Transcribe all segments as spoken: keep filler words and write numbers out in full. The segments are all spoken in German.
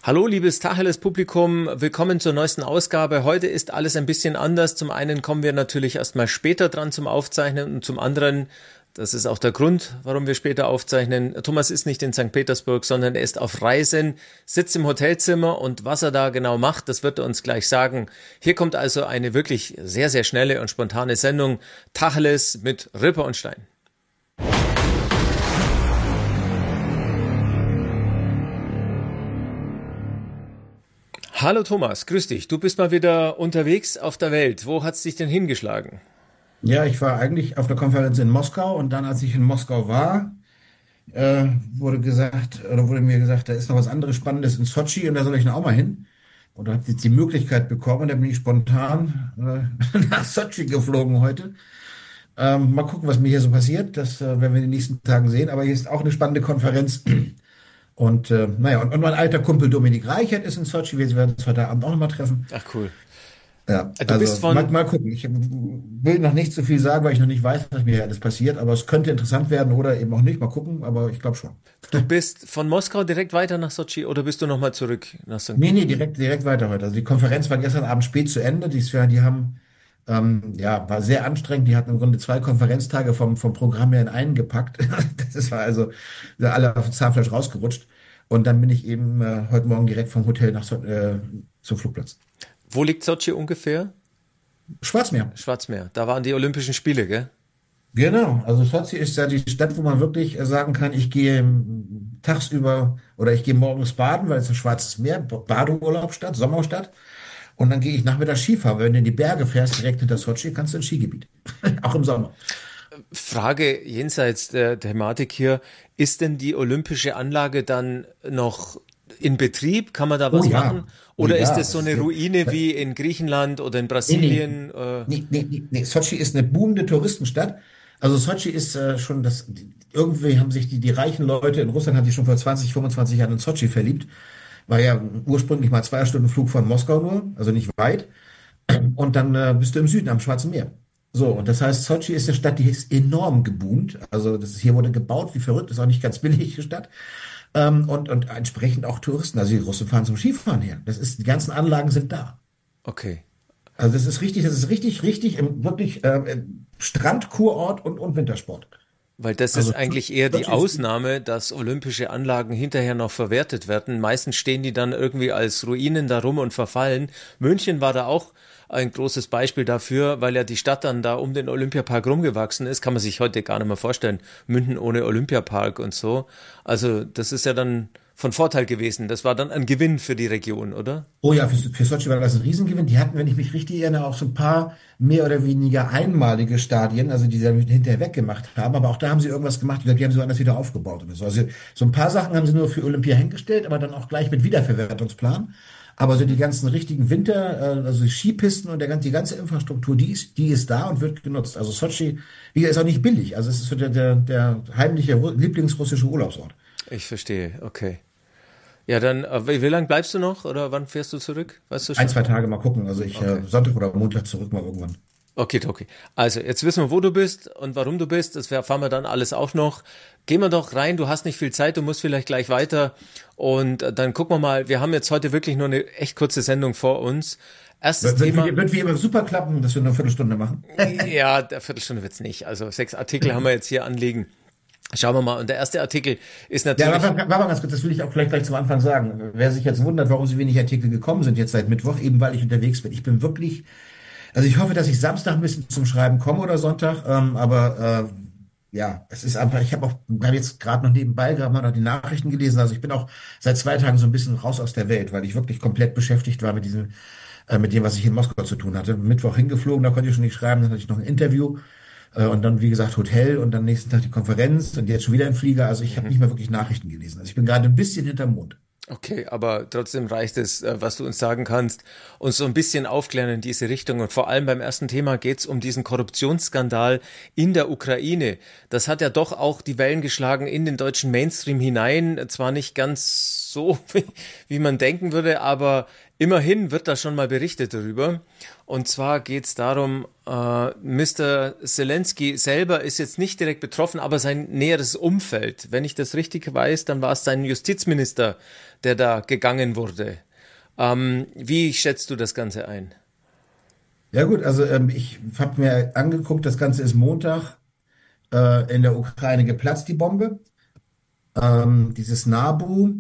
Hallo, liebes Tacheles-Publikum, willkommen zur neuesten Ausgabe. Heute ist alles ein bisschen anders. Zum einen kommen wir natürlich erstmal später dran zum Aufzeichnen und zum anderen, das ist auch der Grund, warum wir später aufzeichnen, Thomas ist nicht in Sankt Petersburg, sondern er ist auf Reisen, sitzt im Hotelzimmer und was er da genau macht, das wird er uns gleich sagen. Hier kommt also eine wirklich sehr, sehr schnelle und spontane Sendung Tacheles mit Ripper und Stein. Hallo Thomas, grüß dich. Du bist mal wieder unterwegs auf der Welt. Wo hat's dich denn hingeschlagen? Ja, ich war eigentlich auf der Konferenz in Moskau und dann, als ich in Moskau war, äh, wurde gesagt, oder wurde mir gesagt, da ist noch was anderes Spannendes in Sotschi und da soll ich dann auch mal hin. Und da habe ich jetzt die Möglichkeit bekommen, und da bin ich spontan äh, nach Sotschi geflogen heute. Ähm, mal gucken, was mir hier so passiert. Das äh, werden wir in den nächsten Tagen sehen. Aber hier ist auch eine spannende Konferenz. Und äh, naja, und, und mein alter Kumpel Dominik Reichert ist in Sotschi. Wir werden uns heute Abend auch nochmal treffen. Ach cool. Ja, Du bist also mal, von mal gucken. Ich will noch nicht so viel sagen, weil ich noch nicht weiß, was mir hier alles passiert. Aber es könnte interessant werden oder eben auch nicht. Mal gucken, aber ich glaube schon. du bist von Moskau direkt weiter nach Sotschi oder bist du nochmal zurück nach Sankt Nee, nee, Petersburg? direkt, direkt weiter heute. Also die Konferenz war gestern Abend spät zu Ende. Die, ist ja- die haben, ähm, ja, war sehr anstrengend. Die hatten im Grunde zwei Konferenztage vom, vom Programm her in einen gepackt. Das war also sind alle auf dem Zahnfleisch rausgerutscht. Und dann bin ich eben äh, heute Morgen direkt vom Hotel nach So- äh, zum Flugplatz. Wo liegt Sotschi ungefähr? Schwarzmeer. Schwarzmeer. Da waren die Olympischen Spiele, gell? Genau, also Sochi ist ja die Stadt, wo man wirklich äh, sagen kann, ich gehe ähm, tagsüber oder ich gehe morgens baden, weil es ein schwarzes Meer, B- Badeurlaubsstadt, Sommerstadt. Und dann gehe ich nachmittags Skifahren. Wenn du in die Berge fährst, direkt hinter Sochi, kannst du ins Skigebiet. Auch im Sommer. Frage jenseits der Thematik hier, ist denn die olympische Anlage dann noch in Betrieb? Kann man da Oh was machen? ja, oh Oder ist ja. es so Das ist, eine Ruine wie in Griechenland oder in nee, nee, Brasilien? Äh, nee, nee, nee, nee. Sochi ist eine boomende Touristenstadt. Also Sochi ist äh, schon das, irgendwie haben sich die, die reichen Leute in Russland haben sich schon vor zwanzig, fünfundzwanzig Jahren in Sochi verliebt. War ja ursprünglich mal zwei Stunden Flug von Moskau nur, also nicht weit. Und dann äh, bist du im Süden am Schwarzen Meer. So, und das heißt, Sochi ist eine Stadt, die ist enorm geboomt. Also das ist, hier wurde gebaut, wie verrückt, ist auch nicht ganz billig, die Stadt. Ähm, und, und entsprechend auch Touristen. Also die Russen fahren zum Skifahren her. Das ist, die ganzen Anlagen sind da. okay. Also das ist richtig, das ist richtig, richtig, im, wirklich äh, Strandkurort und, und Wintersport. Weil das ist Also eigentlich eher die Sochi ist, Ausnahme, dass olympische Anlagen hinterher noch verwertet werden. Meistens stehen die dann irgendwie als Ruinen da rum und verfallen. München war da auch ein großes Beispiel dafür, weil ja die Stadt dann da um den Olympiapark rumgewachsen ist. Kann man sich heute gar nicht mehr vorstellen. München ohne Olympiapark und so. Also das ist ja dann von Vorteil gewesen. Das war dann ein Gewinn für die Region, oder? oh ja, für, für Sochi war das ein Riesengewinn. Die hatten, wenn ich mich richtig erinnere, auch so ein paar mehr oder weniger einmalige Stadien, also die sie dann hinterher weggemacht haben. Aber auch da haben sie irgendwas gemacht. Ich glaube, die haben sie anders wieder aufgebaut oder so. Also so ein paar Sachen haben sie nur für Olympia hingestellt, aber dann auch gleich mit Wiederverwertungsplan. Aber so die ganzen richtigen Winter, äh, also die Skipisten und der, gan- die ganze Infrastruktur, die ist, die ist da und wird genutzt. Also Sochi, wie gesagt, ist auch nicht billig. Also es ist so der, der, der heimliche Ru- Lieblingsrussische Urlaubsort. Ich verstehe, okay. Ja, dann, äh, wie wie lange bleibst du noch oder wann fährst du zurück? Weißt du Ein, schon? zwei Tage mal gucken. Also ich Okay. äh, Sonntag oder Montag zurück mal irgendwann. Okay, okay. Also, jetzt wissen wir, wo du bist und warum du bist. Das erfahren wir dann alles auch noch. Gehen wir doch rein. Du hast nicht viel Zeit. Du musst vielleicht gleich weiter. Und äh, dann gucken wir mal. Wir haben jetzt heute wirklich nur eine echt kurze Sendung vor uns. Erstes Wird, wird, Thema. wie, wird wie immer super klappen, dass wir nur eine Viertelstunde machen. Ja, der Viertelstunde wird's nicht. Also, sechs Artikel haben wir jetzt hier anliegen. Schauen wir mal. Und der erste Artikel ist Ja, natürlich, warte, warte mal ganz kurz, das will ich auch vielleicht gleich zum Anfang sagen. Wer sich jetzt wundert, warum so wenig Artikel gekommen sind jetzt seit Mittwoch, eben weil ich unterwegs bin. Ich bin wirklich, also ich hoffe, dass ich Samstag ein bisschen zum Schreiben komme oder Sonntag, ähm, aber äh, ja, es ist einfach, ich habe auch, habe jetzt gerade noch nebenbei gerade mal noch die Nachrichten gelesen, also ich bin auch seit zwei Tagen so ein bisschen raus aus der Welt, weil ich wirklich komplett beschäftigt war mit diesem, äh, mit dem, was ich in Moskau zu tun hatte. Mittwoch hingeflogen, da konnte ich schon nicht schreiben, dann hatte ich noch ein Interview. Äh, Und dann, wie gesagt, Hotel und dann nächsten Tag die Konferenz und jetzt schon wieder im Flieger. Also ich habe nicht mehr wirklich Nachrichten gelesen. Also ich bin gerade ein bisschen hinterm Mond. okay, aber trotzdem reicht es, äh, was du uns sagen kannst, uns so ein bisschen aufklären in diese Richtung. Und vor allem beim ersten Thema geht es um diesen Korruptionsskandal in der Ukraine. Das hat ja doch auch die Wellen geschlagen in den deutschen Mainstream hinein. Zwar nicht ganz so, wie, wie man denken würde, aber immerhin wird da schon mal berichtet darüber. Und zwar geht es darum, äh, Mister Zelensky selber ist jetzt nicht direkt betroffen, aber sein näheres Umfeld. Wenn ich das richtig weiß, dann war es sein Justizminister, der da gegangen wurde. Ähm, wie schätzt du das Ganze ein? Ja gut, also ähm, ich habe mir angeguckt, das Ganze ist Montag äh, in der Ukraine geplatzt, die Bombe. Ähm, dieses NABU,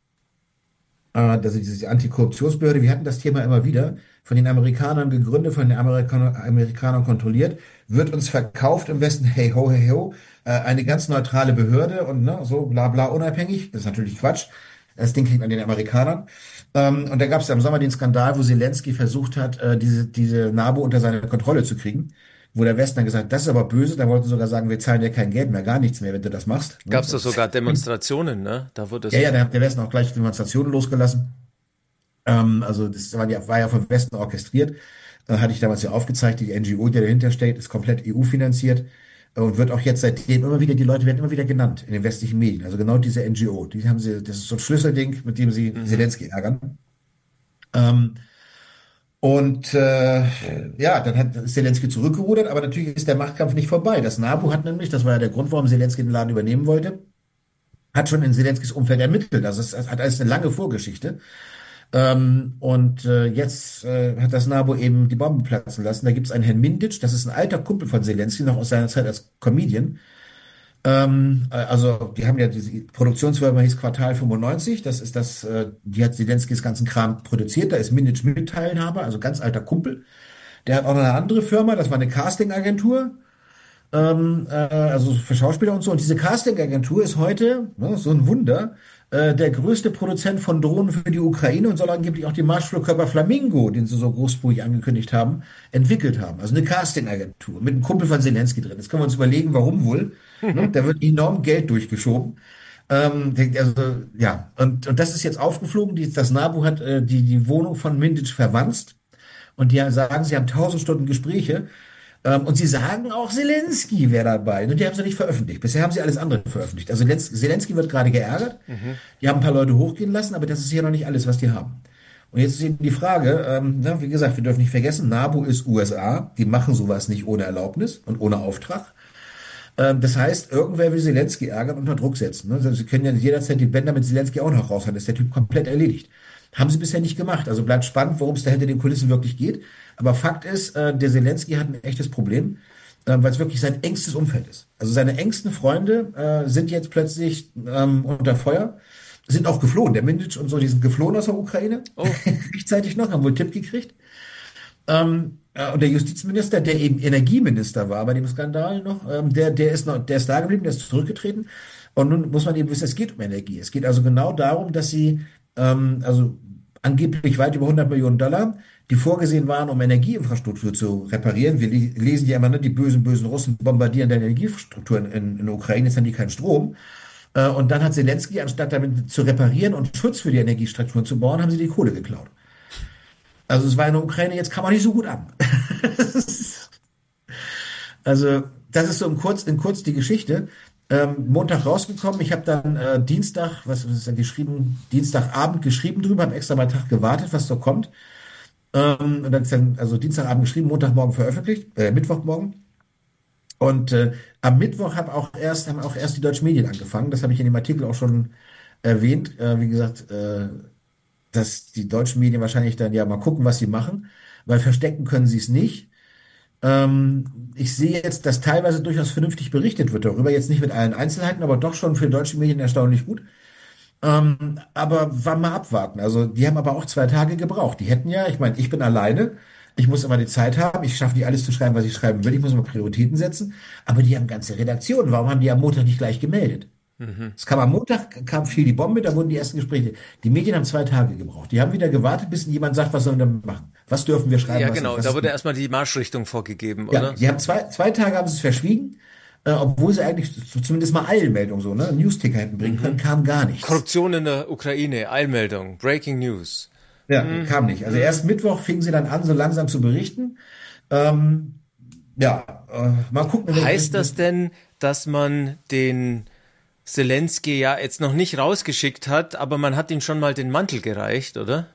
äh, also diese Antikorruptionsbehörde, wir hatten das Thema immer wieder, von den Amerikanern gegründet, von den Amerikanern, Amerikanern kontrolliert, wird uns verkauft im Westen, hey ho, hey ho, äh, eine ganz neutrale Behörde und ne, so bla bla unabhängig. Das ist natürlich Quatsch. Das Ding kriegt an den Amerikanern. Ähm, und da gab es im Sommer den Skandal, wo Zelensky versucht hat, äh, diese, diese NABU unter seine Kontrolle zu kriegen. Wo der Westen dann gesagt hat, das ist aber böse. Da wollten sie sogar sagen, wir zahlen dir kein Geld mehr, gar nichts mehr, wenn du das machst. Ne? Gab es da sogar Demonstrationen, ne? Da wurde Ja, so. ja, da hat der Westen auch gleich Demonstrationen losgelassen. Ähm, also das war, die, war ja vom Westen orchestriert. Äh, hatte ich damals ja aufgezeigt. Die N G O, die dahinter steht, ist komplett E U-finanziert äh, und wird auch jetzt seitdem immer wieder, die Leute werden immer wieder genannt in den westlichen Medien. Also genau diese N G O, die haben sie, das ist so ein Schlüsselding, mit dem sie Mhm. Zelensky ärgern. Ähm, und äh, ja, dann hat Zelensky zurückgerudert, aber natürlich ist der Machtkampf nicht vorbei. Das NABU hat nämlich, das war ja der Grund, warum Zelensky den Laden übernehmen wollte, hat schon in Zelenskys Umfeld ermittelt. Also es hat alles eine lange Vorgeschichte. Ähm, und äh, jetzt äh, hat das NABU eben die Bombe platzen lassen. Da gibt es einen Herrn Mindic, das ist ein alter Kumpel von Zelensky, noch aus seiner Zeit als Comedian. Ähm, äh, also die haben ja diese Produktionsfirma hieß Quartal fünfundneunzig, das ist das, äh, die hat Zelenskys ganzen Kram produziert, da ist Mindic Mitteilhaber, also ganz alter Kumpel. Der hat auch noch eine andere Firma, das war eine Castingagentur, ähm, äh, also für Schauspieler und so. Und diese Castingagentur ist heute, ne, so ein Wunder, äh, der größte Produzent von Drohnen für die Ukraine und soll angeblich auch die Marschflugkörper Flamingo, den sie so großspurig angekündigt haben, entwickelt haben. Also eine Castingagentur mit einem Kumpel von Zelensky drin. Jetzt können wir uns überlegen, warum wohl. Ne? Da wird enorm Geld durchgeschoben. Ähm, also, ja, und, und das ist jetzt aufgeflogen. Die, das NABU hat äh, die, die Wohnung von Mindic verwanzt. Und die sagen, sie haben tausend Stunden Gespräche. Ähm, und sie sagen auch, Zelensky wäre dabei. Und die haben sie nicht veröffentlicht. Bisher haben sie alles andere veröffentlicht. Also Zelens- Zelensky wird gerade geärgert. Mhm. Die haben ein paar Leute hochgehen lassen, aber das ist hier noch nicht alles, was die haben. Und jetzt ist eben die Frage, ähm, na, wie gesagt, wir dürfen nicht vergessen, NABU ist U S A. Die machen sowas nicht ohne Erlaubnis und ohne Auftrag. Ähm, das heißt, irgendwer will Zelensky ärgern und unter Druck setzen. Ne? Also sie können ja jederzeit die Bänder mit Zelensky auch noch raushauen. Das ist der Typ komplett erledigt. Haben sie bisher nicht gemacht. Also bleibt spannend, worum es da hinter den Kulissen wirklich geht. Aber Fakt ist, äh, der Zelensky hat ein echtes Problem, äh, weil es wirklich sein engstes Umfeld ist. Also seine engsten Freunde äh, sind jetzt plötzlich ähm, unter Feuer, sind auch geflohen. Der Mindic und so, die sind geflohen aus der Ukraine. Oh. Rechtzeitig noch, haben wohl Tipp gekriegt. Ähm, äh, und der Justizminister, der eben Energieminister war bei dem Skandal noch, ähm, der, der ist noch, der ist da geblieben, der ist zurückgetreten. Und nun muss man eben wissen, es geht um Energie. Es geht also genau darum, dass sie, ähm, also angeblich weit über hundert Millionen Dollar, die vorgesehen waren, um Energieinfrastruktur zu reparieren. Wir li- lesen ja immer, ne, die bösen, bösen Russen bombardieren die Energiestruktur in, in, in der Ukraine, jetzt haben die keinen Strom. Äh, und dann hat Zelensky, anstatt damit zu reparieren und Schutz für die Energiestruktur zu bauen, haben sie die Kohle geklaut. Also es war in der Ukraine, jetzt kam auch nicht so gut an. Also das ist so in kurz, in kurz die Geschichte. Ähm, Montag rausgekommen, ich habe dann äh, Dienstag, was, was ist da geschrieben, Dienstagabend geschrieben drüber, habe extra mal einen Tag gewartet, was so kommt. Ähm, und dann ist dann, also Dienstagabend geschrieben, Montagmorgen veröffentlicht, äh, Mittwochmorgen. Und äh, am Mittwoch hab auch erst, haben auch erst die deutschen Medien angefangen, das habe ich in dem Artikel auch schon erwähnt. Äh, wie gesagt, äh, dass die deutschen Medien wahrscheinlich dann ja mal gucken, was sie machen, weil verstecken können sie es nicht. Ähm, ich sehe jetzt, dass teilweise durchaus vernünftig berichtet wird darüber, jetzt nicht mit allen Einzelheiten, aber doch schon für deutsche Medien erstaunlich gut. Ähm, aber war mal abwarten. Also die haben aber auch zwei Tage gebraucht. Die hätten ja, ich meine, ich bin alleine, ich muss immer die Zeit haben, ich schaffe nicht alles zu schreiben, was ich schreiben will, ich muss immer Prioritäten setzen, aber die haben ganze Redaktionen. Warum haben die am Montag nicht gleich gemeldet? Mhm. Es kam am Montag, kam viel die Bombe, da wurden die ersten Gespräche. Die Medien haben zwei Tage gebraucht. Die haben wieder gewartet, bis jemand sagt, was sollen wir damit machen? Was dürfen wir schreiben? Ja, was genau. nicht? Was Da ist wurde gut? erstmal die Marschrichtung vorgegeben, Ja, oder? die haben zwei, zwei Tage haben sie es verschwiegen, äh, obwohl sie eigentlich so, zumindest mal Eilmeldung so, ne, einen Newsticker hätten bringen können, kam gar nichts. Korruption in der Ukraine, Eilmeldung, Breaking News. Ja, kam nicht. Also erst Mittwoch fingen sie dann an, so langsam zu berichten. Ähm, ja, äh, mal gucken. Heißt das denn, dass man den Zelensky ja jetzt noch nicht rausgeschickt hat, aber man hat ihm schon mal den Mantel gereicht, oder?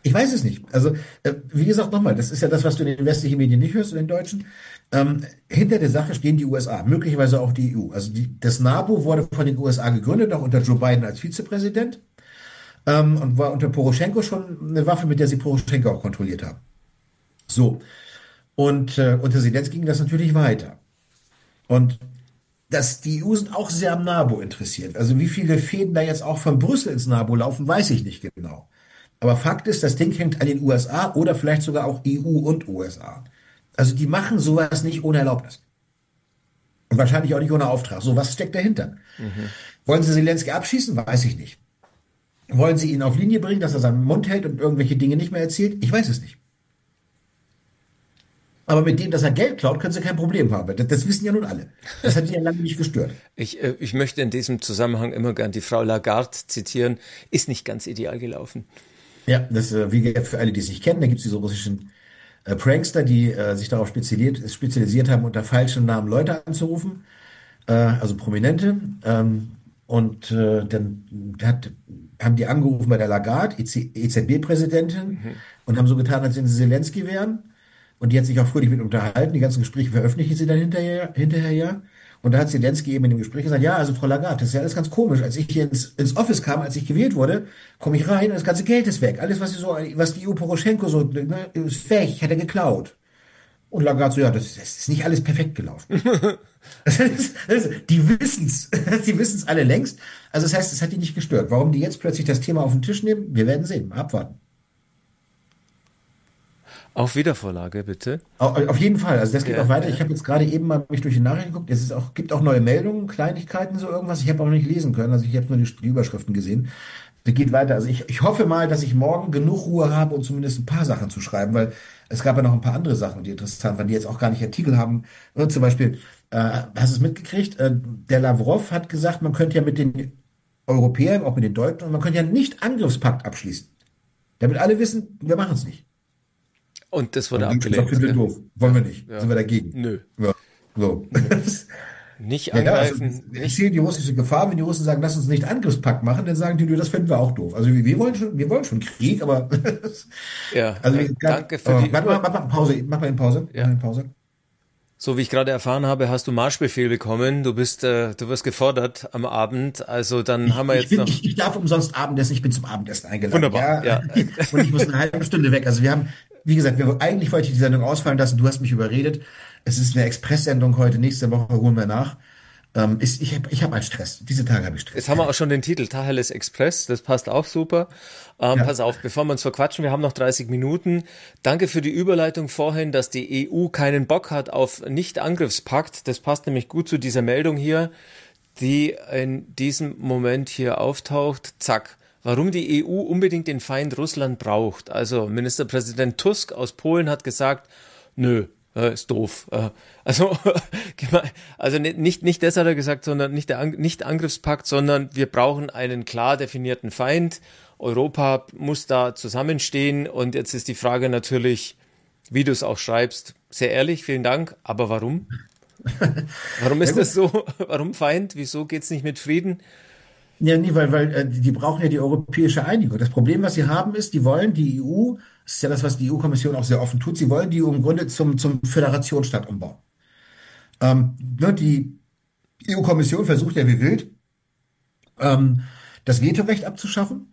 Ich weiß es nicht. Also, äh, wie gesagt, nochmal, das ist ja das, was du in den westlichen Medien nicht hörst, in den deutschen. Ähm, hinter der Sache stehen die U S A, möglicherweise auch die E U. Also die, das NABU wurde von den U S A gegründet, auch unter Joe Biden als Vizepräsident, ähm, und war unter Poroschenko schon eine Waffe, mit der sie Poroschenko auch kontrolliert haben. So. Und äh, unter Zelensky ging das natürlich weiter. Und dass die E U sind auch sehr am NABU interessiert. Also wie viele Fäden da jetzt auch von Brüssel ins NABU laufen, weiß ich nicht genau. Aber Fakt ist, das Ding hängt an den U S A oder vielleicht sogar auch E U und U S A. Also die machen sowas nicht ohne Erlaubnis. Und wahrscheinlich auch nicht ohne Auftrag. So, was steckt dahinter? Mhm. Wollen sie Zelensky abschießen? Weiß ich nicht. Wollen sie ihn auf Linie bringen, dass er seinen Mund hält und irgendwelche Dinge nicht mehr erzählt? Ich weiß es nicht. Aber mit dem, dass er Geld klaut, können sie kein Problem haben. Das, das wissen ja nun alle. Das hat sie ja lange nicht gestört. Ich, äh, ich möchte in diesem Zusammenhang immer gern die Frau Lagarde zitieren. Ist nicht ganz ideal gelaufen. Ja, das, äh, wie für alle, die es nicht kennen, da gibt es diese russischen äh, Prankster, die äh, sich darauf spezialisiert, spezialisiert haben, unter falschen Namen Leute anzurufen, äh, also Prominente. Ähm, und äh, dann hat, haben die angerufen bei der Lagarde, E Z B-Präsidentin, mhm. und haben so getan, als wenn sie Zelensky wären. Und die hat sich auch fröhlich mit unterhalten. Die ganzen Gespräche veröffentlichen sie dann hinterher, hinterher ja. Und da hat Zelensky eben in dem Gespräch gesagt, ja, also Frau Lagarde, das ist ja alles ganz komisch. Als ich hier ins, ins Office kam, als ich gewählt wurde, komme ich rein und das ganze Geld ist weg. Alles, was, so, was die E U Poroschenko so, ne, ist weg, hat er geklaut. Und Lagarde so, ja, das, das ist nicht alles perfekt gelaufen. das ist, das ist, die wissen's. Die wissen's alle längst. Also das heißt, es hat die nicht gestört. Warum die jetzt plötzlich das Thema auf den Tisch nehmen, wir werden sehen. Abwarten. Auf Wiedervorlage, bitte. Auf, auf jeden Fall. Also das geht Ja, auch weiter. ja. Ich habe jetzt gerade eben mal mich durch die Nachrichten geguckt. Es ist auch, gibt auch neue Meldungen, Kleinigkeiten, so irgendwas. Ich habe auch noch nicht lesen können. Also ich habe nur die, die Überschriften gesehen. Das geht weiter. Also ich, ich hoffe mal, dass ich morgen genug Ruhe habe, um zumindest ein paar Sachen zu schreiben, weil es gab ja noch ein paar andere Sachen, die interessant waren, die jetzt auch gar nicht Artikel haben. Und zum Beispiel, äh, hast du es mitgekriegt? Äh, der Lavrov hat gesagt, man könnte ja mit den Europäern, auch mit den Deutschen, man könnte ja nicht Angriffspakt abschließen. Damit alle wissen, wir machen es nicht. Und das wurde Und abgelehnt. Das finden wir doof. Wollen wir nicht. Ja. Sind wir dagegen? Nö. Ja. So. Nicht Ja, ja, also, angreifen. ich nicht. sehe die russische Gefahr, wenn die Russen sagen, lass uns nicht Angriffspakt machen, dann sagen die, nö, das finden wir auch doof. Also wir, wir wollen schon, wir wollen schon Krieg, aber Ja, also äh, wir- danke für aber die mach, mal, Über mach mal Pause, mach mal eine Pause. Ja. Mach mal eine Pause. So wie ich gerade erfahren habe, hast du Marschbefehl bekommen. Du bist, äh, du wirst gefordert am Abend. Also dann haben wir Ich, jetzt bin, noch. ich, ich darf umsonst Abendessen, ich bin zum Abendessen eingeladen. Wunderbar, ja. Und ich muss eine halbe Stunde weg. Also wir haben, wie gesagt, wir, eigentlich wollte ich die Sendung ausfallen lassen, du hast mich überredet. Es ist eine Express-Sendung heute, nächste Woche holen wir nach. Ähm, ist, ich habe ich hab einen Stress. Diese Tage habe ich Stress. Jetzt haben wir auch schon den Titel Tacheles Express. Das passt auch super. Ähm, Ja. Pass auf, bevor wir uns verquatschen, wir haben noch dreißig Minuten. Danke für die Überleitung vorhin, dass die E U keinen Bock hat auf Nicht-Angriffspakt. Das passt nämlich gut zu dieser Meldung hier, die in diesem Moment hier auftaucht. Zack. Warum die E U unbedingt den Feind Russland braucht. Also Ministerpräsident Tusk aus Polen hat gesagt, nö, äh, ist doof. Äh, also also nicht, nicht nicht das hat er gesagt, sondern nicht der An- nicht Angriffspakt, sondern wir brauchen einen klar definierten Feind. Europa muss da zusammenstehen und jetzt ist die Frage natürlich, wie du es auch schreibst, sehr ehrlich, vielen Dank, aber warum? Warum ist Ja, gut. das so? Warum Feind? Wieso geht's nicht mit Frieden? Ja, nee, weil, weil äh, die die brauchen ja die europäische Einigung. Das Problem, was sie haben, ist, die wollen die E U, das ist ja das, was die E U-Kommission auch sehr offen tut, sie wollen die E U im Grunde zum, zum Föderationsstaat umbauen. Ähm, ne, die E U-Kommission versucht ja wie wild, ähm, das Vetorecht abzuschaffen,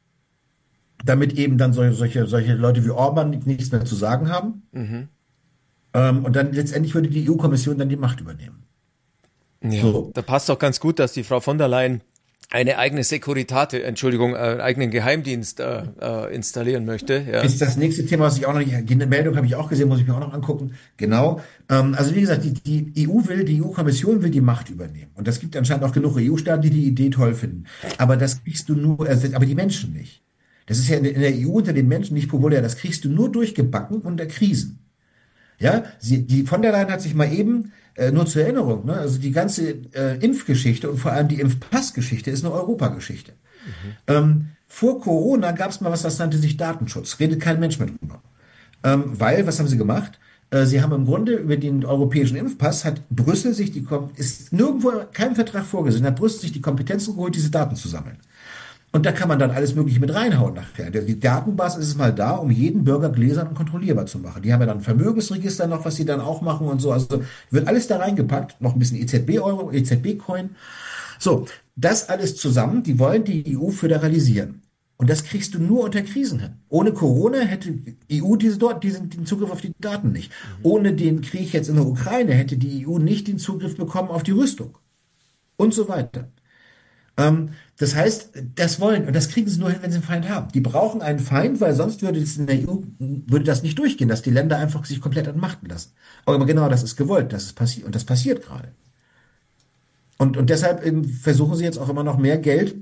damit eben dann solche, solche, solche Leute wie Orban nichts mehr zu sagen haben. Ähm, und dann letztendlich würde die E U-Kommission dann die Macht übernehmen. Ja, So. da passt doch ganz gut, dass die Frau von der Leyen eine eigene Securitate, Entschuldigung, äh, einen eigenen Geheimdienst äh, äh, installieren möchte. Ja. Ist das nächste Thema, was ich auch noch nicht, die Meldung habe ich auch gesehen, muss ich mir auch noch angucken. Genau. Ähm, also wie gesagt, die, die E U will, die E U-Kommission will die Macht übernehmen. Und das gibt anscheinend auch genug E U-Staaten, die die Idee toll finden. Aber das kriegst du nur, also, aber die Menschen nicht. Das ist ja in der in der E U unter den Menschen nicht populär. Das kriegst du nur durchgebacken unter Krisen. Ja, sie, die von der Leyen hat sich mal eben, äh, nur zur Erinnerung, ne, also die ganze äh, Impfgeschichte und vor allem die Impfpassgeschichte ist eine Europageschichte. Ähm, vor Corona gab es mal was, das nannte sich Datenschutz. Redet kein Mensch mehr drüber. Ähm, weil, was haben sie gemacht? Äh, sie haben im Grunde über den europäischen Impfpass, hat Brüssel sich die, Kom- ist nirgendwo kein Vertrag vorgesehen, hat Brüssel sich die Kompetenzen geholt, diese Daten zu sammeln. Und da kann man dann alles Mögliche mit reinhauen nachher. Die Datenbasis ist mal da, um jeden Bürger gläsern und kontrollierbar zu machen. Die haben ja dann ein Vermögensregister noch, was sie dann auch machen und so. Also wird alles da reingepackt, noch ein bisschen E Z B-Euro, E Z B-Coin. So, das alles zusammen, die wollen die E U föderalisieren. Und das kriegst du nur unter Krisen hin. Ohne Corona hätte die E U diese dort, diesen, den Zugriff auf die Daten nicht. Mhm. Ohne den Krieg jetzt in der Ukraine hätte die E U nicht den Zugriff bekommen auf die Rüstung. Und so weiter. Ähm, das heißt, das wollen, und das kriegen sie nur hin, wenn sie einen Feind haben. Die brauchen einen Feind, weil sonst würde es in der E U, würde das nicht durchgehen, dass die Länder einfach sich komplett entmachten lassen. Aber genau das ist gewollt, das ist passiert, und das passiert gerade. Und, und deshalb eben versuchen sie jetzt auch immer noch mehr Geld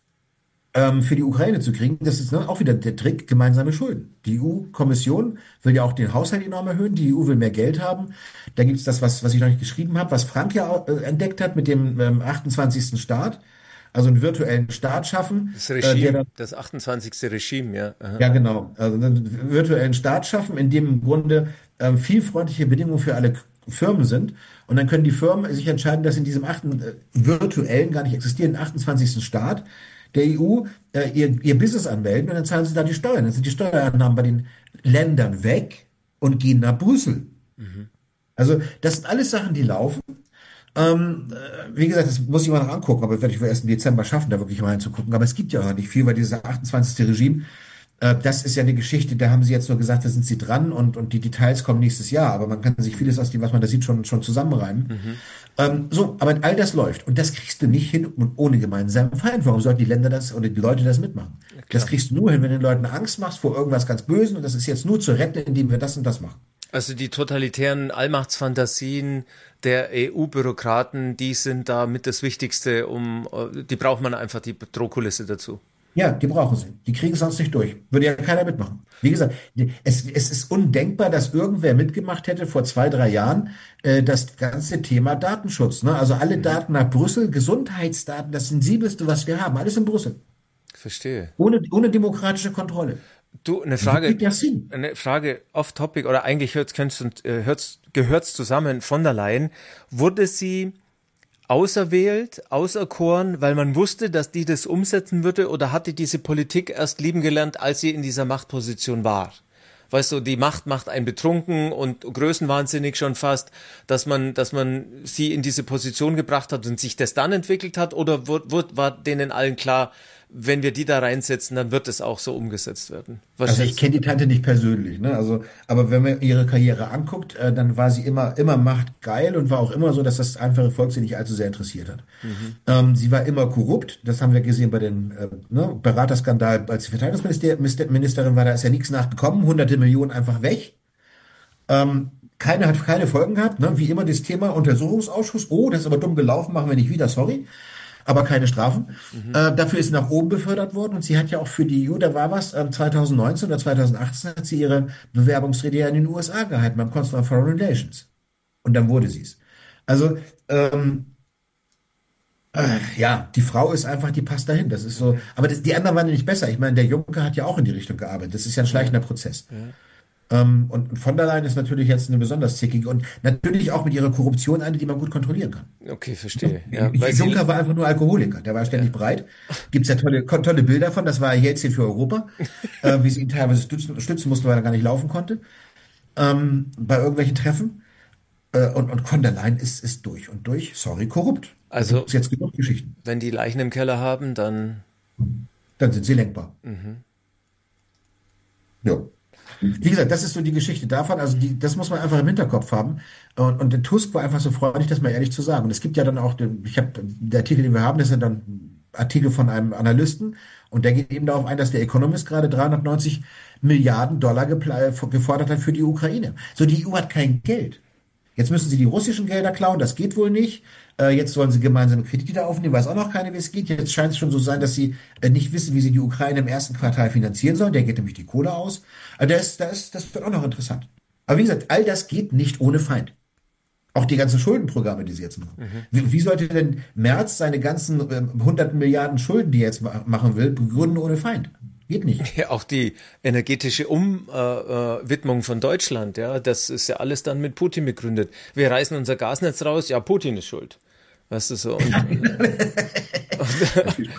ähm, für die Ukraine zu kriegen. Das ist ne, auch wieder der Trick, gemeinsame Schulden. Die E U-Kommission will ja auch den Haushalt enorm erhöhen, die E U will mehr Geld haben. Da gibt es das, was, was ich noch nicht geschrieben habe, was Frank ja äh, entdeckt hat mit dem ähm, achtundzwanzigsten Staat. Also einen virtuellen Staat schaffen. Das Regime, äh, dann, das achtundzwanzigste Regime, ja. Aha. Ja, genau. Also einen virtuellen Staat schaffen, in dem im Grunde ähm, viel freundliche Bedingungen für alle Firmen sind. Und dann können die Firmen sich entscheiden, dass in diesem achten, äh, virtuellen, gar nicht existierenden achtundzwanzigsten Staat der E U äh, ihr, ihr Business anmelden und dann zahlen sie da die Steuern. Dann sind die Steuereinnahmen bei den Ländern weg und gehen nach Brüssel. Mhm. Also das sind alles Sachen, die laufen. Ähm, wie gesagt, das muss ich mal noch angucken, aber das werde ich wohl erst im Dezember schaffen, da wirklich mal reinzugucken. Aber es gibt ja auch nicht viel, weil dieses achtundzwanzigste Regime, äh, das ist ja eine Geschichte, da haben sie jetzt nur gesagt, da sind sie dran und, und die Details kommen nächstes Jahr. Aber man kann sich vieles aus dem, was man da sieht, schon, schon zusammenreimen. Mhm. Ähm, so, aber all das läuft. Und das kriegst du nicht hin und ohne gemeinsamen Feind. Warum sollten die Länder das oder die Leute das mitmachen? Ja, das kriegst du nur hin, wenn du den Leuten Angst machst vor irgendwas ganz Bösen und das ist jetzt nur zu retten, indem wir das und das machen. Also die totalitären Allmachtsfantasien der E U-Bürokraten, die sind da mit das Wichtigste, um die braucht man einfach, die Drohkulisse dazu. Ja, die brauchen sie. Die kriegen es sonst nicht durch. Würde ja keiner mitmachen. Wie gesagt, es, es ist undenkbar, dass irgendwer mitgemacht hätte vor zwei, drei Jahren äh, das ganze Thema Datenschutz. Ne? Also alle mhm. Daten nach Brüssel, Gesundheitsdaten, das Sensibelste, was wir haben, alles in Brüssel. Verstehe. Ohne, ohne demokratische Kontrolle. Du, eine Frage, eine Frage off-topic, oder eigentlich hört's, hört's, gehört's zusammen, von der Leyen. Wurde sie auserwählt, auserkoren, weil man wusste, dass die das umsetzen würde, oder hatte diese Politik erst lieben gelernt, als sie in dieser Machtposition war? Weißt du, die Macht macht einen betrunken und größenwahnsinnig schon fast, dass man, dass man sie in diese Position gebracht hat und sich das dann entwickelt hat, oder wurde, war denen allen klar, wenn wir die da reinsetzen, dann wird es auch so umgesetzt werden? Was also ich kenne die Tante nicht persönlich, ne? Also, aber wenn man ihre Karriere anguckt, äh, dann war sie immer, immer machtgeil und war auch immer so, dass das einfache Volk sie nicht allzu sehr interessiert hat. Mhm. Ähm, sie war immer korrupt, das haben wir gesehen bei dem äh, ne, Beraterskandal, als sie Verteidigungsministerin war, da ist ja nichts nachgekommen, hunderte Millionen einfach weg. Ähm, keine hat keine Folgen gehabt, ne? Wie immer das Thema Untersuchungsausschuss, oh, das ist aber dumm gelaufen, machen wir nicht wieder, sorry. Aber keine Strafen. Mhm. Äh, dafür ist sie nach oben befördert worden und sie hat ja auch für die E U, da war was, äh, zwanzig neunzehn oder zwanzig achtzehn hat sie ihre Bewerbungsrede ja in den U S A gehalten, beim Consul of Foreign Relations. Und dann wurde sie es. Also, ähm, äh, ja, die Frau ist einfach, die passt dahin. Das ist so, aber das, die anderen waren ja nicht besser. Ich meine, der Juncker hat ja auch in die Richtung gearbeitet. Das ist ja ein schleichender Prozess. Ja. Ähm, und von der Leyen ist natürlich jetzt eine besonders zickige und natürlich auch mit ihrer Korruption eine, die man gut kontrollieren kann. Okay, verstehe. Ja, weil Juncker war einfach nur Alkoholiker, der war ständig ja. breit. Gibt's ja tolle, tolle Bilder von, das war Jelzin für Europa, äh, wie sie ihn teilweise stützen, stützen musste, weil er gar nicht laufen konnte, ähm, bei irgendwelchen Treffen. Äh, und, und von der Leyen ist, ist durch und durch, sorry, korrupt. Also, jetzt genug Geschichten. Wenn die Leichen im Keller haben, dann... Dann sind sie lenkbar. Mhm. Ja. Wie gesagt, das ist so die Geschichte davon. Also die, das muss man einfach im Hinterkopf haben. Und, und der Tusk war einfach so freundlich, das mal ehrlich zu sagen. Und es gibt ja dann auch, den, ich habe der Artikel, den wir haben, das ist dann ein Artikel von einem Analysten. Und der geht eben darauf ein, dass der Economist gerade dreihundertneunzig Milliarden Dollar gefordert hat für die Ukraine. So, die E U hat kein Geld. Jetzt müssen sie die russischen Gelder klauen, das geht wohl nicht. Äh, jetzt sollen sie gemeinsame Kredite aufnehmen, weiß auch noch keiner, wie es geht. Jetzt scheint es schon so sein, dass sie äh, nicht wissen, wie sie die Ukraine im ersten Quartal finanzieren sollen. Der geht nämlich die Kohle aus. Äh, das, das, das wird auch noch interessant. Aber wie gesagt, all das geht nicht ohne Feind. Auch die ganzen Schuldenprogramme, die sie jetzt machen. Mhm. Wie, wie sollte denn Merz seine ganzen äh, hundert Milliarden Schulden, die er jetzt ma- machen will, begründen ohne Feind? Geht nicht. Ja, auch die energetische Umwidmung äh, von Deutschland, ja, das ist ja alles dann mit Putin begründet. Wir reißen unser Gasnetz raus, ja, Putin ist schuld. Weißt du so. Und, und,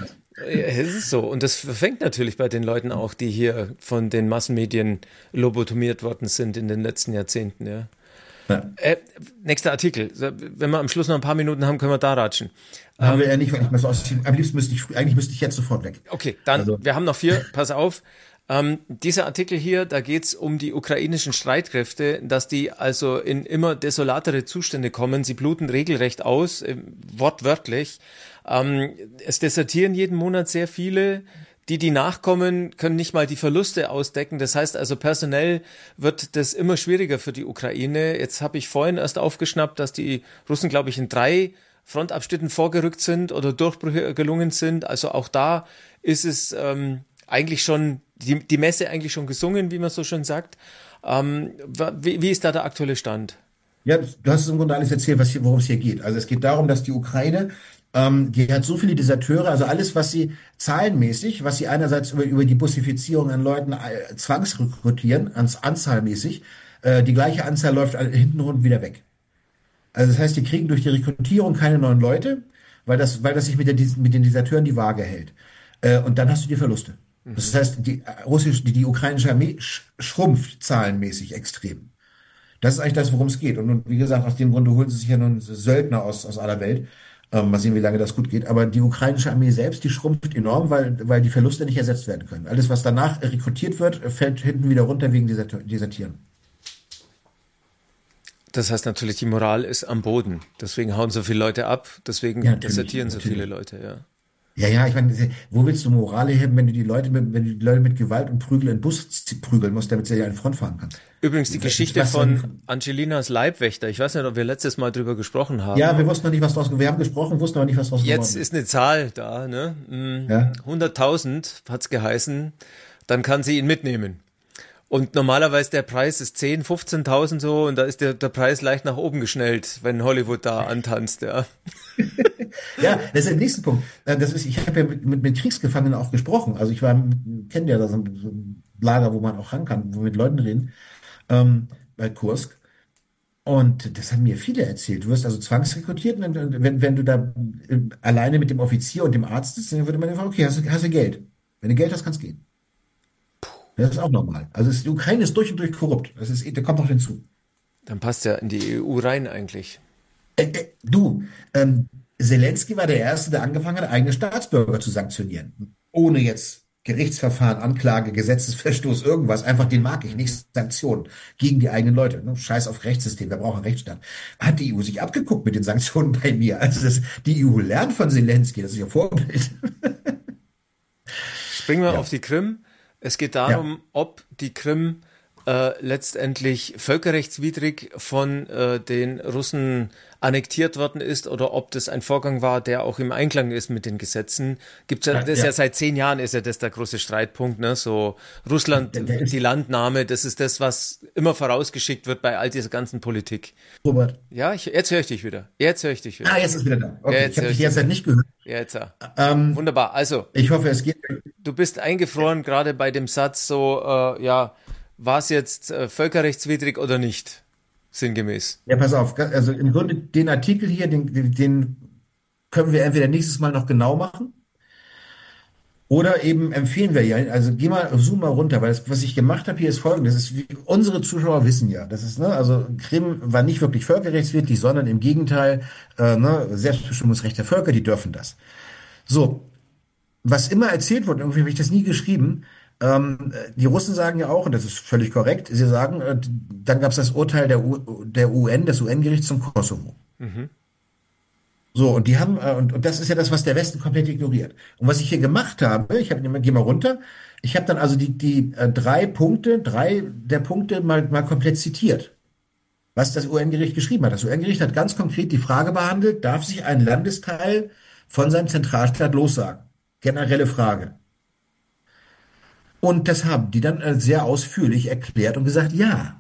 Ja, es ist so. Und das verfängt natürlich bei den Leuten auch, die hier von den Massenmedien lobotomiert worden sind in den letzten Jahrzehnten, ja. Ja. Äh, nächster Artikel. Wenn wir am Schluss noch ein paar Minuten haben, können wir da ratschen. Haben Ähm, wir ja nicht, weil ich mal so aus, am liebsten müsste ich, eigentlich müsste ich jetzt sofort weg. okay, dann, Also, wir haben noch vier, pass auf. Ähm, dieser Artikel hier, da geht's um die ukrainischen Streitkräfte, dass die also in immer desolatere Zustände kommen. Sie bluten regelrecht aus, äh, wortwörtlich. Ähm, es desertieren jeden Monat sehr viele. Die, die nachkommen, können nicht mal die Verluste ausdecken. Das heißt also, personell wird das immer schwieriger für die Ukraine. Jetzt habe ich vorhin erst aufgeschnappt, dass die Russen, glaube ich, in drei Frontabschnitten vorgerückt sind oder Durchbrüche gelungen sind. Also auch da ist es ähm, eigentlich schon, die, die Messe eigentlich schon gesungen, wie man so schön sagt. Ähm, wie, wie ist da der aktuelle Stand? ja, du hast im Grunde alles erzählt, was hier, worum es hier geht. Also es geht darum, dass die Ukraine, ähm, die hat so viele Deserteure, also alles, was sie zahlenmäßig, was sie einerseits über, über die Bussifizierung an Leuten äh, zwangsrekrutieren, ans, anzahlmäßig, äh, die gleiche Anzahl läuft hintenrum wieder weg. Also das heißt, die kriegen durch die Rekrutierung keine neuen Leute, weil das, weil das sich mit, der, mit den Deserteuren die Waage hält. Äh, und dann hast du die Verluste. Das heißt, die russische, die, die ukrainische Armee sch schrumpft zahlenmäßig extrem. Das ist eigentlich das, worum es geht. Und, und wie gesagt, aus dem Grunde holen sie sich ja nun Söldner aus, aus aller Welt. Ähm, mal sehen, wie lange das gut geht. Aber die ukrainische Armee selbst, die schrumpft enorm, weil, weil die Verluste nicht ersetzt werden können. Alles, was danach rekrutiert wird, fällt hinten wieder runter wegen dieser Desertieren. Das heißt natürlich, die Moral ist am Boden. Deswegen hauen so viele Leute ab. Deswegen Ja, desertieren so natürlich. viele Leute, ja. Ja, ja, ich meine, wo willst du Moral heben, wenn du die Leute mit, wenn du die Leute mit Gewalt und Prügel in den Bus zie- prügeln musst, damit sie ja in die Front fahren kann? Übrigens die Ich Geschichte weiß von nicht. Angelinas Leibwächter. Ich weiß nicht, ob wir letztes Mal drüber gesprochen Ja, haben. wir wussten noch nicht, was draus, wir haben gesprochen, wussten aber nicht, was draus Jetzt geworden ist. ist eine Zahl da, ne? Mm, Ja? hunderttausend hat's geheißen. Dann kann sie ihn mitnehmen. Und normalerweise der Preis ist zehn, fünfzehntausend so und da ist der, der Preis leicht nach oben geschnellt, wenn Hollywood da antanzt, ja. Ja, das ist der nächste Punkt. Äh, Das ist, ich habe ja mit, mit, mit Kriegsgefangenen auch gesprochen. Also ich war, kennt ja da so ein, so ein Lager, wo man auch ran kann, wo wir mit Leuten reden, ähm, bei Kursk. Und das haben mir viele erzählt. Du wirst also zwangsrekrutiert und und wenn, wenn du da äh, alleine mit dem Offizier und dem Arzt sitzt, dann würde man fragen, okay, hast du, hast du Geld? Wenn du Geld hast, kannst du gehen. Das ist auch normal. Also es, die Ukraine ist durch und durch korrupt. Das ist, da kommt noch hinzu. Dann passt ja in die E U rein eigentlich. Äh, äh, du, ähm, Zelensky war der Erste, der angefangen hat, eigene Staatsbürger zu sanktionieren. Ohne jetzt Gerichtsverfahren, Anklage, Gesetzesverstoß, irgendwas. Einfach den mag ich nicht. Sanktionen gegen die eigenen Leute. Ne? Scheiß auf Rechtssystem, wir brauchen einen Rechtsstaat. Hat die E U sich abgeguckt mit den Sanktionen bei mir. Also das, die E U lernt von Zelensky, das ist ihr Vorbild. Springen wir Ja, auf die Krim. Es geht ja. darum, ob die Krim äh, letztendlich völkerrechtswidrig von äh, den Russen annektiert worden ist oder ob das ein Vorgang war, der auch im Einklang ist mit den Gesetzen. Gibt's ja, Ja, das ist ja ja. seit zehn Jahren ist ja das der große Streitpunkt, ne? So Russland, Der, der die ist, Landnahme, das ist das, was immer vorausgeschickt wird bei all dieser ganzen Politik. Robert. Ja, ich, jetzt höre ich dich wieder. Jetzt höre ich dich Ah, wieder. jetzt ist wieder da. Okay, ich Jetzt habe höre dich ich die dich ganze Zeit wieder. nicht gehört. Jetzt. ja. Ähm, Wunderbar. Also, ich hoffe, es geht. du bist eingefroren gerade bei dem Satz so, äh, ja, war es jetzt äh, völkerrechtswidrig oder nicht? Sinngemäß. Ja, pass auf. Also im Grunde den Artikel hier, den, den den können wir entweder nächstes Mal noch genau machen oder eben empfehlen wir ja. Also geh mal, zoom mal runter, weil das, was ich gemacht habe hier ist folgendes. Das ist, wie, unsere Zuschauer wissen ja, das ist, ne, also Krim war nicht wirklich völkerrechtswidrig, sondern im Gegenteil, äh, ne, Selbstbestimmungsrecht der Völker, die dürfen das. So, was immer erzählt wurde, irgendwie habe ich das nie geschrieben. Ähm, die Russen sagen ja auch, und das ist völlig korrekt, sie sagen, äh, dann gab es das Urteil der, U, der U N, des U N-Gerichts zum Kosovo. Mhm. So, und die haben, äh, und, und das ist ja das, was der Westen komplett ignoriert. Und was ich hier gemacht habe, ich habe, geh mal runter, ich habe dann also die, die äh, drei Punkte, drei der Punkte mal, mal komplett zitiert, was das U N-Gericht geschrieben hat. Das U N-Gericht hat ganz konkret die Frage behandelt, darf sich ein Landesteil von seinem Zentralstaat lossagen? Generelle Frage. Und das haben die dann äh, sehr ausführlich erklärt und gesagt, ja.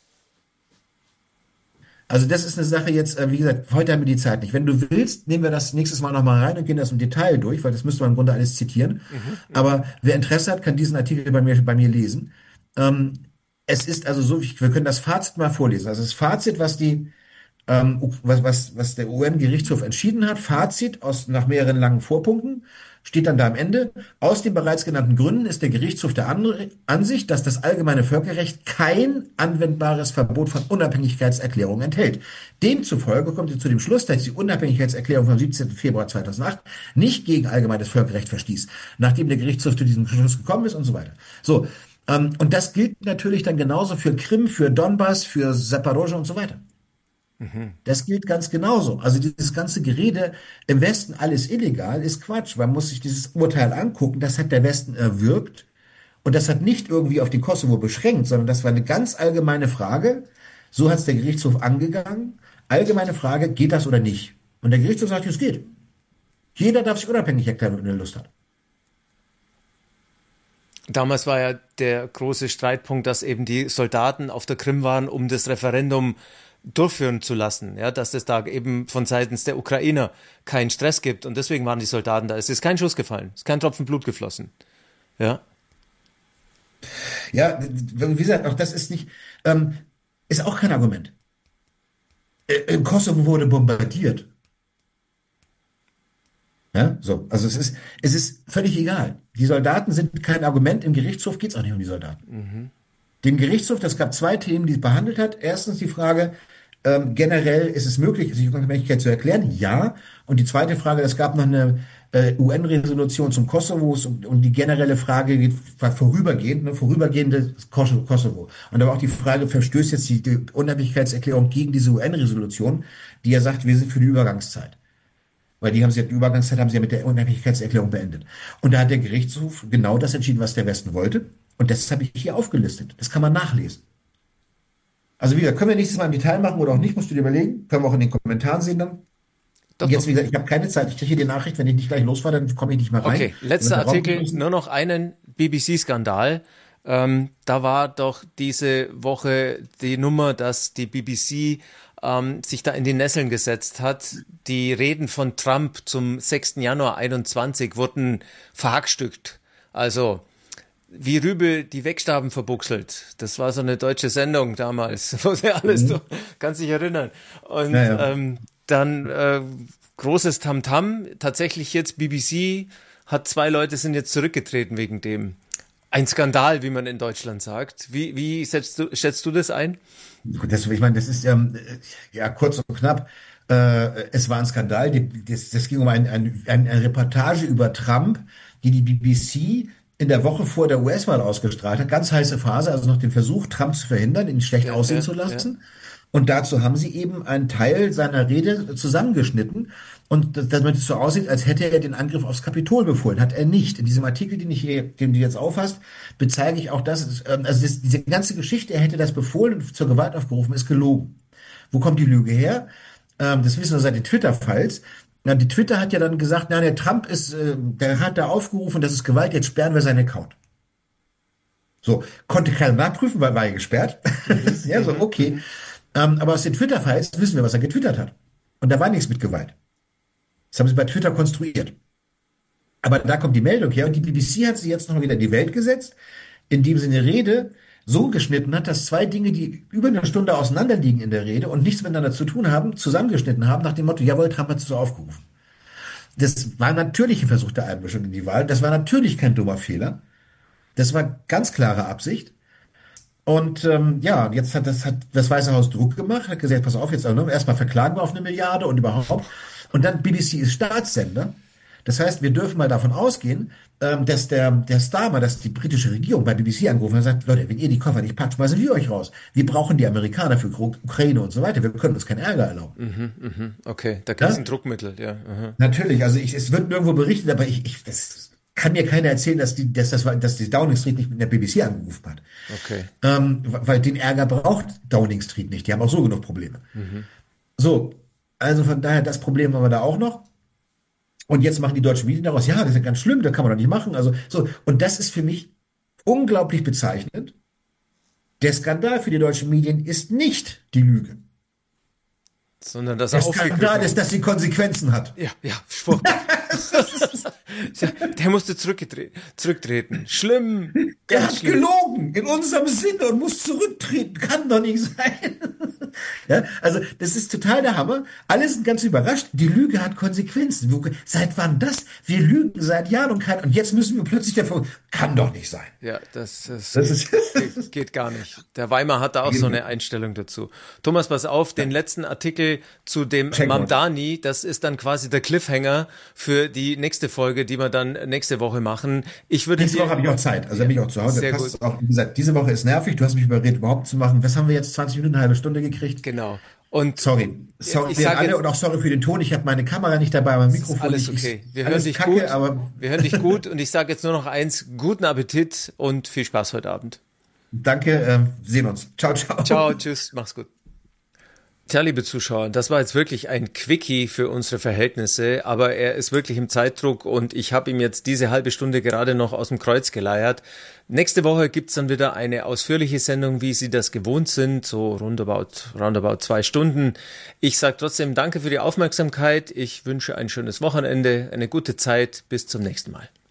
Also das ist eine Sache jetzt, äh, wie gesagt, heute haben wir die Zeit nicht. Wenn du willst, nehmen wir das nächstes Mal nochmal rein und gehen das im Detail durch, weil das müsste man im Grunde alles zitieren. Mhm. Mhm. Aber wer Interesse hat, kann diesen Artikel bei mir, bei mir lesen. Ähm, es ist also so, ich, wir können das Fazit mal vorlesen. Also das Fazit, was die ähm, was, was, was der U N-Gerichtshof entschieden hat. Fazit aus, nach mehreren langen Vorpunkten steht dann da am Ende. Aus den bereits genannten Gründen ist der Gerichtshof der An- Ansicht, dass das allgemeine Völkerrecht kein anwendbares Verbot von Unabhängigkeitserklärungen enthält. Demzufolge kommt er zu dem Schluss, dass die Unabhängigkeitserklärung vom siebzehnten Februar zweitausendacht nicht gegen allgemeines Völkerrecht verstieß, nachdem der Gerichtshof zu diesem Schluss gekommen ist und so weiter. So, ähm, und das gilt natürlich dann genauso für Krim, für Donbass, für Zaporozhye und so weiter. Das gilt ganz genauso. Also dieses ganze Gerede, im Westen alles illegal, ist Quatsch. Man muss sich dieses Urteil angucken, das hat der Westen erwirkt und das hat nicht irgendwie auf den Kosovo beschränkt, sondern das war eine ganz allgemeine Frage. So hat es der Gerichtshof angegangen. Allgemeine Frage, geht das oder nicht? Und der Gerichtshof sagt, es geht. Jeder darf sich unabhängig erklären, wenn er Lust hat. Damals war ja der große Streitpunkt, dass eben die Soldaten auf der Krim waren, um das Referendum durchführen zu lassen, ja, dass es da eben von seitens der Ukrainer keinen Stress gibt und deswegen waren die Soldaten da. Es ist kein Schuss gefallen, es ist kein Tropfen Blut geflossen. Ja. Ja, wie gesagt, auch das ist nicht, ähm, ist auch kein Argument. Äh, Im Kosovo wurde bombardiert. Ja, so, also es ist, es ist völlig egal. Die Soldaten sind kein Argument. Im Gerichtshof geht es auch nicht um die Soldaten. Mhm. Den Gerichtshof, das gab zwei Themen, die es behandelt hat. Erstens die Frage, ähm, generell ist es möglich, sich Unabhängigkeit zu erklären? Ja. Und die zweite Frage, es gab noch eine äh, U N-Resolution zum Kosovo und, und die generelle Frage geht war vorübergehend, ne, vorübergehende Kosovo. Und da war auch die Frage, verstößt jetzt die, die Unabhängigkeitserklärung gegen diese U N-Resolution, die ja sagt, wir sind für die Übergangszeit. Weil die haben sie, die Übergangszeit haben sie ja mit der Unabhängigkeitserklärung beendet. Und da hat der Gerichtshof genau das entschieden, was der Westen wollte. Und das habe ich hier aufgelistet. Das kann man nachlesen. Also wie gesagt, können wir nächstes Mal im Detail machen oder auch nicht, musst du dir überlegen. Können wir auch in den Kommentaren sehen dann. Doch, jetzt, doch. Wie gesagt, ich habe keine Zeit. Ich kriege hier die Nachricht, wenn ich nicht gleich losfahre, dann komme ich nicht mehr rein. Okay, letzter Artikel, nur noch einen B B C-Skandal. Ähm, da war doch diese Woche die Nummer, dass die B B C ähm, sich da in die Nesseln gesetzt hat. Die Reden von Trump zum sechsten Januar einundzwanzig wurden verhackstückt. Also wie Rübe die Wegstaben verbuchselt. Das war so eine deutsche Sendung damals, wo sie alles, mhm. du kannst dich erinnern. Und ja, ja. Ähm, dann äh, großes Tamtam. Tatsächlich jetzt B B C hat zwei Leute sind jetzt zurückgetreten wegen dem. Ein Skandal, wie man in Deutschland sagt. Wie, wie schätzt du, schätzt du das ein? Das, ich meine, das ist ähm, ja kurz und knapp. Äh, es war ein Skandal. Das, das ging um ein, ein, eine Reportage über Trump, die die B B C in der Woche vor der U S-Wahl ausgestrahlt hat. Ganz heiße Phase, also noch den Versuch, Trump zu verhindern, ihn schlecht ja, aussehen ja, zu lassen. Ja. Und dazu haben sie eben einen Teil seiner Rede zusammengeschnitten. Und damit es so aussieht, als hätte er den Angriff aufs Kapitol befohlen. Hat er nicht. In diesem Artikel, den ich hier, den du jetzt aufhast, bezeige ich auch das. Also das, diese ganze Geschichte, er hätte das befohlen und zur Gewalt aufgerufen, ist gelogen. Wo kommt die Lüge her? Das wissen wir seit den Twitter-Files. Die Twitter hat ja dann gesagt, na, der Trump ist, der hat da aufgerufen, das ist Gewalt, jetzt sperren wir seinen Account. So, konnte keiner nachprüfen, weil war ja gesperrt. Ja, so, okay. Aber aus den Twitter-Files wissen wir, was er getwittert hat. Und da war nichts mit Gewalt. Das haben sie bei Twitter konstruiert. Aber da kommt die Meldung her und die B B C hat sie jetzt noch mal wieder in die Welt gesetzt, indem sie eine Rede so geschnitten hat, dass zwei Dinge, die über eine Stunde auseinanderliegen in der Rede und nichts miteinander zu tun haben, zusammengeschnitten haben, nach dem Motto, jawohl, Trump hat es so aufgerufen. Das war natürlich ein Versuch der Einmischung in die Wahl. Das war natürlich kein dummer Fehler. Das war ganz klare Absicht. Und ähm, ja, jetzt hat das, hat das Weiße Haus Druck gemacht, hat gesagt, pass auf, jetzt ne, erstmal verklagen wir auf eine Milliarde und überhaupt. Und dann B B C ist Staatssender. Das heißt, wir dürfen mal davon ausgehen, ähm, dass der, der Starmer, dass die britische Regierung bei B B C angerufen hat und sagt, Leute, wenn ihr die Koffer nicht packt, schmeißen wir euch raus. Wir brauchen die Amerikaner für Ukraine und so weiter. Wir können uns keinen Ärger erlauben. Mhm, mhm, okay, da gibt es ja? ein Druckmittel, ja. Mhm. Natürlich, also ich, es wird nirgendwo berichtet, aber ich, ich das kann mir keiner erzählen, dass die, dass das, dass die Downing Street nicht mit der B B C angerufen hat. Okay. Ähm, weil den Ärger braucht Downing Street nicht. Die haben auch so genug Probleme. Mhm. So, also von daher, das Problem haben wir da auch noch. Und jetzt machen die deutschen Medien daraus, ja, das ist ja ganz schlimm, das kann man doch nicht machen. Also so, und das ist für mich unglaublich bezeichnend. Der Skandal für die deutschen Medien ist nicht die Lüge. Sondern dass der er Skandal ist, dass sie Konsequenzen hat. Ja, ja, der musste zurücktreten. Schlimm. Der hat schlimm. gelogen in unserem Sinne und muss zurücktreten. Kann doch nicht sein. Ja, also das ist total der Hammer. Alle sind ganz überrascht. Die Lüge hat Konsequenzen. Wo, seit wann das? Wir lügen seit Jahren und kein, und jetzt müssen wir plötzlich davon. Kann doch nicht sein. Ja, das, das, Das geht, ist geht, geht gar nicht. Der Weimar hat da auch so eine Einstellung dazu. Thomas, pass auf, den letzten Artikel zu dem Check mal. Mamdani, das ist dann quasi der Cliffhanger für die nächste Folge, die wir dann nächste Woche machen. Ich würde Nächste dir- Woche habe ich auch Zeit. Also da bin ich auch zu Hause. Sehr Passt gut. auch, wie gesagt, diese Woche ist nervig. Du hast mich überredet, überhaupt zu machen. Was haben wir jetzt? zwanzig Minuten, eine halbe Stunde gekriegt? Genau. Und Sorry. Sorry Ich an sag alle jetzt- und auch sorry für den Ton. Ich habe meine Kamera nicht dabei, mein ist Mikrofon alles nicht. okay. Wir Ist hören alles dich Kacke, gut. aber Wir hören dich gut und ich sage jetzt nur noch eins, guten Appetit und viel Spaß heute Abend. danke. Äh, sehen uns. Ciao, ciao. Ciao, tschüss, mach's gut. Tja, liebe Zuschauer, das war jetzt wirklich ein Quickie für unsere Verhältnisse, aber er ist wirklich im Zeitdruck und ich habe ihm jetzt diese halbe Stunde gerade noch aus dem Kreuz geleiert. Nächste Woche gibt's dann wieder eine ausführliche Sendung, wie Sie das gewohnt sind, so roundabout, roundabout zwei Stunden. Ich sage trotzdem danke für die Aufmerksamkeit, ich wünsche ein schönes Wochenende, eine gute Zeit, bis zum nächsten Mal.